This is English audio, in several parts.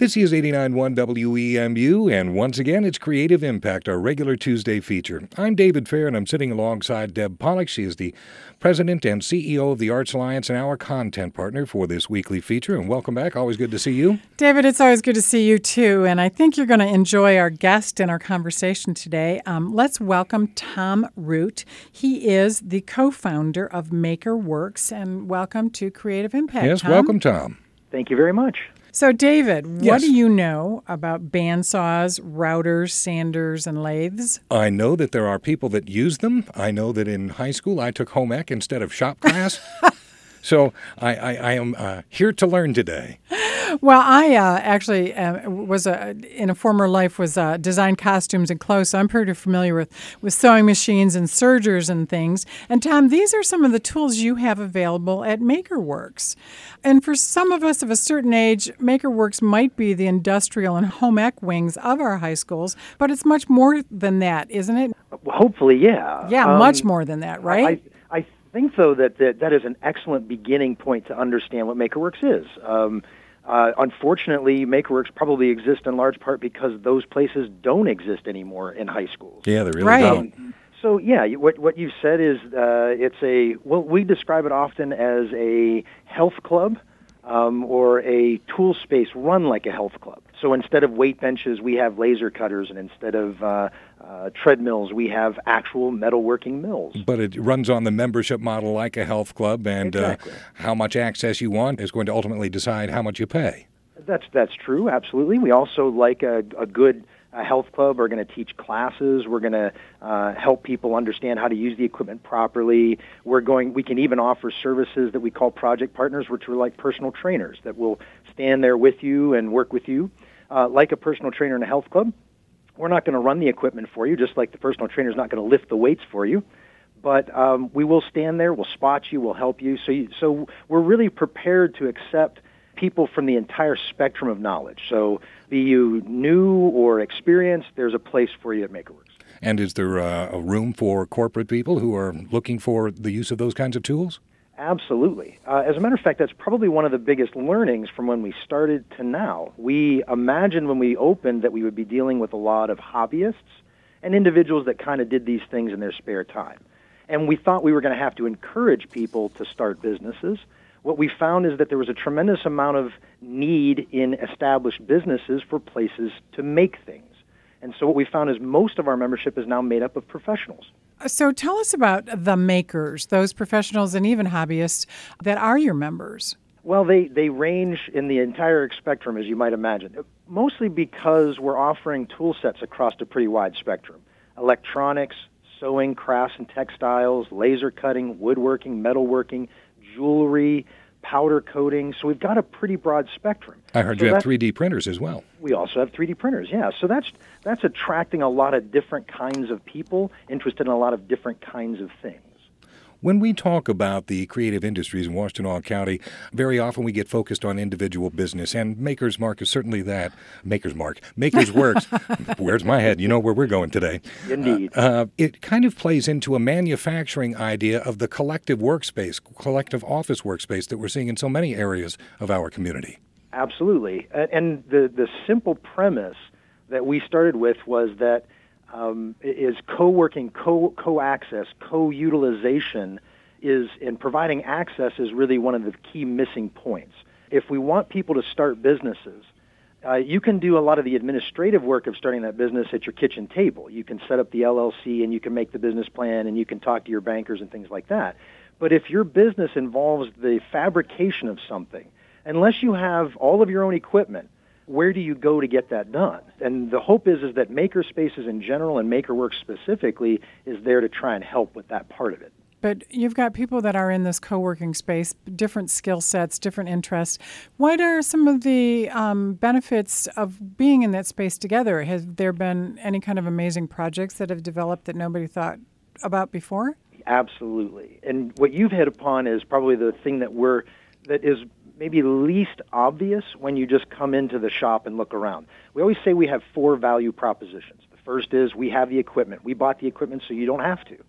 This is 89.1 WEMU, and once again, it's Creative Impact, our regular Tuesday feature. I'm David Fair, and I'm sitting alongside Deb Pollock. She is the president and CEO of the Arts Alliance and our content partner for this weekly feature. And welcome back. Always good to see you. David, it's always good to see you, too. And I think you're going to enjoy our guest and our conversation today. Let's welcome Tom Root. He is the co-founder of MakerWorks. And welcome to Creative Impact, Yes, Tom. welcome, Tom. Thank you very much. So, David, Yes. what do you know about bandsaws, routers, sanders, and lathes? I know that there are people that use them. I know that in high school I took home ec instead of shop class. So I am here to learn today. Well, I actually was in a former life designed costumes and clothes, so I'm pretty familiar with sewing machines and sergers and things. And Tom, these are some of the tools you have available at MakerWorks. And for some of us of a certain age, MakerWorks might be the industrial and home ec wings of our high schools, but it's much more than that, isn't it? Well, hopefully, yeah. Yeah, much more than that, right? I think, though, that is an excellent beginning point to understand what MakerWorks is. Unfortunately, MakerWorks probably exists in large part because those places don't exist anymore in high schools. Yeah, they really Right. don't. So, yeah, what you've said is we describe it often as a health club or a tool space run like a health club. So instead of weight benches, we have laser cutters, and instead of treadmills, we have actual metalworking mills. But it runs on the membership model like a health club, and Exactly. how much access you want is going to ultimately decide how much you pay. That's true, absolutely. We also, like a good health club, are going to teach classes. We're going to help people understand how to use the equipment properly. We can even offer services that we call project partners, which are like personal trainers that will stand there with you and work with you. Like a personal trainer in a health club, we're not going to run the equipment for you, just like the personal trainer is not going to lift the weights for you. But we will stand there, we'll spot you, we'll help you. So we're really prepared to accept people from the entire spectrum of knowledge. So be you new or experienced, there's a place for you at MakerWorks. And is there a room for corporate people who are looking for the use of those kinds of tools? Absolutely. As a matter of fact, that's probably one of the biggest learnings from when we started to now. We imagined when we opened that we would be dealing with a lot of hobbyists and individuals that kind of did these things in their spare time. And we thought we were going to have to encourage people to start businesses. What we found is that there was a tremendous amount of need in established businesses for places to make things. And so what we found is most of our membership is now made up of professionals. So tell us about the makers, those professionals and even hobbyists that are your members. Well, they range in the entire spectrum, as you might imagine, mostly because we're offering tool sets across a pretty wide spectrum. Electronics, sewing, crafts and textiles, laser cutting, woodworking, metalworking, jewelry, powder coating. So we've got a pretty broad spectrum. I heard you have 3D printers as well. We also have 3D printers, yeah. So that's attracting a lot of different kinds of people interested in a lot of different kinds of things. When we talk about the creative industries in Washtenaw County, very often we get focused on individual business, and Maker's Mark is certainly that. Maker's Works. Where's my head? You know where we're going today. Indeed. It kind of plays into a manufacturing idea of the collective workspace, collective office workspace that we're seeing in so many areas of our community. Absolutely. And the simple premise that we started with was that is co-working, co-access, co-utilization and providing access is really one of the key missing points. If we want people to start businesses, you can do a lot of the administrative work of starting that business at your kitchen table. You can set up the LLC and you can make the business plan and you can talk to your bankers and things like that. But if your business involves the fabrication of something, unless you have all of your own equipment, where do you go to get that done? And the hope is that Maker Spaces in general and MakerWorks specifically is there to try and help with that part of it. But you've got people that are in this co-working space, different skill sets, different interests. What are some of the benefits of being in that space together? Has there been any kind of amazing projects that have developed that nobody thought about before? Absolutely. And what you've hit upon is probably the thing that is maybe least obvious when you just come into the shop and look around. We always say we have 4 value propositions. The first is we have the equipment. We bought the equipment so you don't have to.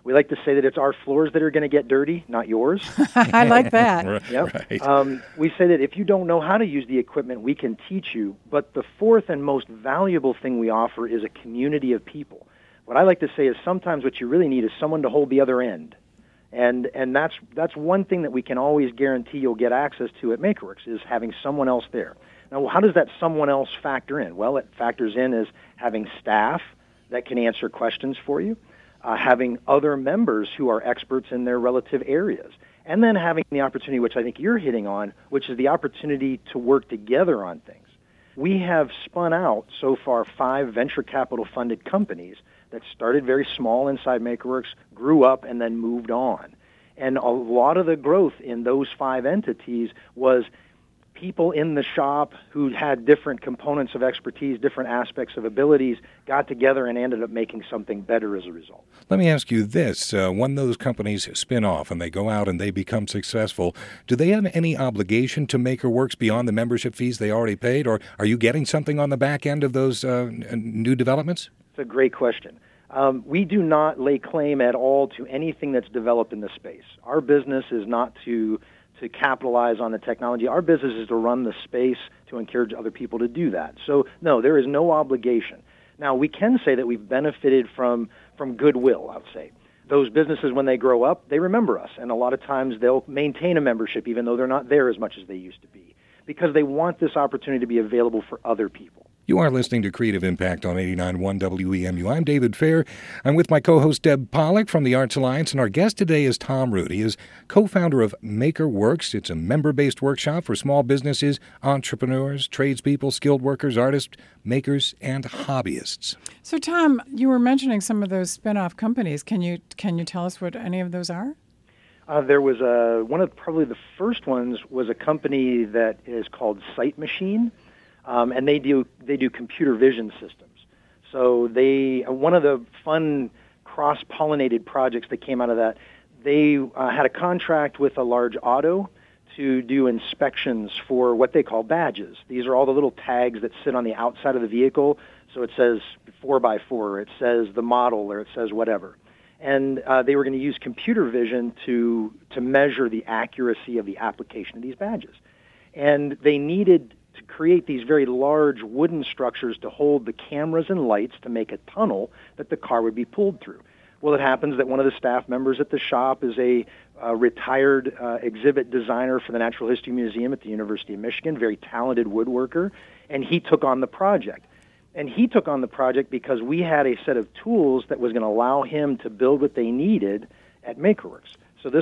We like to say that it's our floors that are going to get dirty, not yours. I like that. Yep. Right. We say that if you don't know how to use the equipment, we can teach you. But the fourth and most valuable thing we offer is a community of people. What I like to say is sometimes what you really need is someone to hold the other end. And that's one thing that we can always guarantee you'll get access to at MakerWorks is having someone else there. Now, how does that someone else factor in? Well, it factors in as having staff that can answer questions for you, having other members who are experts in their relative areas, and then having the opportunity, which I think you're hitting on, which is the opportunity to work together on things. We have spun out so far 5 venture capital funded companies that started very small inside MakerWorks, grew up, and then moved on. And a lot of the growth in those 5 entities was people in the shop who had different components of expertise, different aspects of abilities, got together and ended up making something better as a result. Let me ask you this. When those companies spin off and they go out and they become successful, do they have any obligation to MakerWorks beyond the membership fees they already paid, or are you getting something on the back end of those new developments? It's a great question. We do not lay claim at all to anything that's developed in the space. Our business is not to capitalize on the technology. Our business is to run the space to encourage other people to do that. So, no, there is no obligation. Now, we can say that we've benefited from goodwill, I would say. Those businesses, when they grow up, they remember us, and a lot of times they'll maintain a membership even though they're not there as much as they used to be, because they want this opportunity to be available for other people. You are listening to Creative Impact on 89.1 WEMU. I'm David Fair. I'm with my co-host Deb Pollack from the Arts Alliance, and our guest today is Tom Root. He is co-founder of MakerWorks. It's a member-based workshop for small businesses, entrepreneurs, tradespeople, skilled workers, artists, makers, and hobbyists. So, Tom, you were mentioning some of those spin-off companies. Can you tell us what any of those are? There was one of probably the first ones was a company that is called Sight Machine. And they do computer vision systems. So one of the fun cross-pollinated projects that came out of that, they had a contract with a large auto to do inspections for what they call badges. These are all the little tags that sit on the outside of the vehicle. So it says 4x4, it says the model, or it says whatever. And they were going to use computer vision to measure the accuracy of the application of these badges. And they needed to create these very large wooden structures to hold the cameras and lights to make a tunnel that the car would be pulled through. Well, it happens that one of the staff members at the shop is a retired exhibit designer for the Natural History Museum at the University of Michigan, very talented woodworker, and he took on the project. And he took on the project because we had a set of tools that was going to allow him to build what they needed at MakerWorks.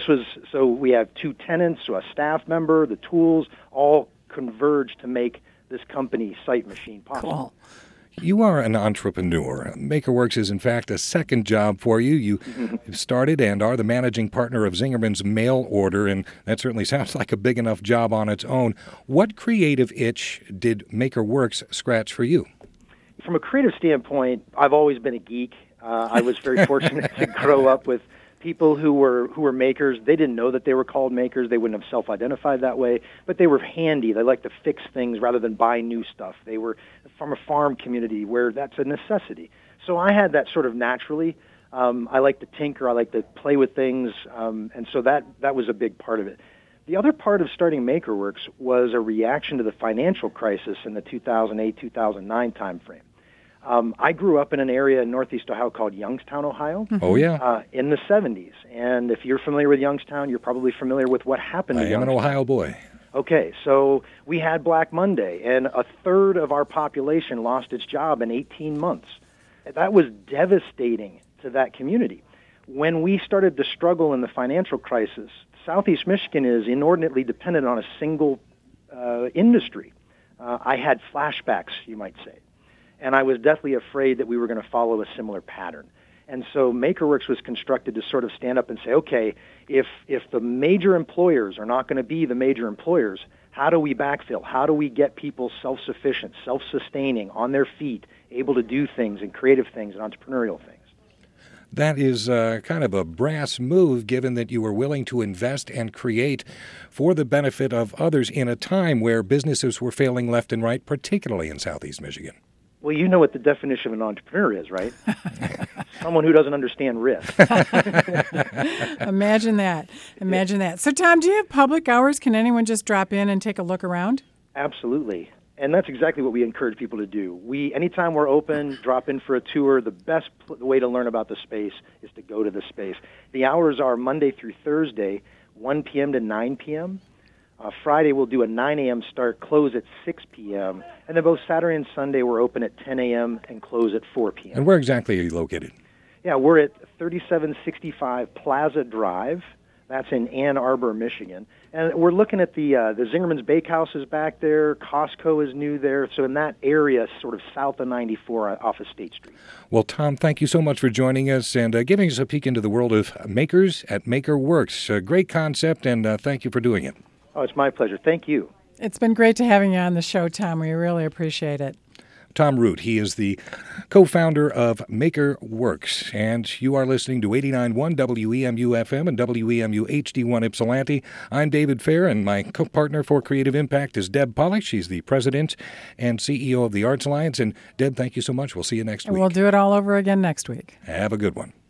So we have 2 tenants, so a staff member, the tools, all converge to make this company, Sight Machine, possible. Cool. You are an entrepreneur. MakerWorks is, in fact, a second job for you. You started and are the managing partner of Zingerman's Mail Order, and that certainly sounds like a big enough job on its own. What creative itch did MakerWorks scratch for you? From a creative standpoint, I've always been a geek. I was very fortunate to grow up with people who were makers. They didn't know that they were called makers. They wouldn't have self-identified that way, but they were handy. They liked to fix things rather than buy new stuff. They were from a farm community where that's a necessity. So I had that sort of naturally. I like to tinker. I like to play with things, and so that was a big part of it. The other part of starting MakerWorks was a reaction to the financial crisis in the 2008-2009 timeframe. I grew up in an area in Northeast Ohio called Youngstown, Ohio. Oh, yeah. In the 70s. And if you're familiar with Youngstown, you're probably familiar with what happened to Youngstown. I am an Ohio boy. Okay, so we had Black Monday, and a third of our population lost its job in 18 months. That was devastating to that community. When we started to struggle in the financial crisis, Southeast Michigan is inordinately dependent on a single industry. I had flashbacks, you might say. And I was deathly afraid that we were going to follow a similar pattern. And so MakerWorks was constructed to sort of stand up and say, okay, if the major employers are not going to be the major employers, how do we backfill? How do we get people self-sufficient, self-sustaining, on their feet, able to do things and creative things and entrepreneurial things? That is kind of a brass move, given that you were willing to invest and create for the benefit of others in a time where businesses were failing left and right, particularly in Southeast Michigan. Well, you know what the definition of an entrepreneur is, right? Someone who doesn't understand risk. Imagine that. Imagine that. So, Tom, do you have public hours? Can anyone just drop in and take a look around? Absolutely. And that's exactly what we encourage people to do. Anytime we're open, drop in for a tour. The best way to learn about the space is to go to the space. The hours are Monday through Thursday, 1 p.m. to 9 p.m. Friday, we'll do a 9 a.m. start, close at 6 p.m. And then both Saturday and Sunday, we're open at 10 a.m. and close at 4 p.m. And where exactly are you located? Yeah, we're at 3765 Plaza Drive. That's in Ann Arbor, Michigan. And we're looking at the Zingerman's Bakehouse is back there. Costco is new there. So in that area, sort of south of 94 off of State Street. Well, Tom, thank you so much for joining us and giving us a peek into the world of makers at MakerWorks. A great concept, and thank you for doing it. Oh, it's my pleasure. Thank you. It's been great to having you on the show, Tom. We really appreciate it. Tom Root, he is the co-founder of MakerWorks, and you are listening to 89.1 WEMU-FM and WEMU HD1 Ypsilanti. I'm David Fair, and my co-partner for Creative Impact is Deb Pollock. She's the president and CEO of the Arts Alliance. And Deb, thank you so much. We'll see you next week. We'll do it all over again next week. Have a good one.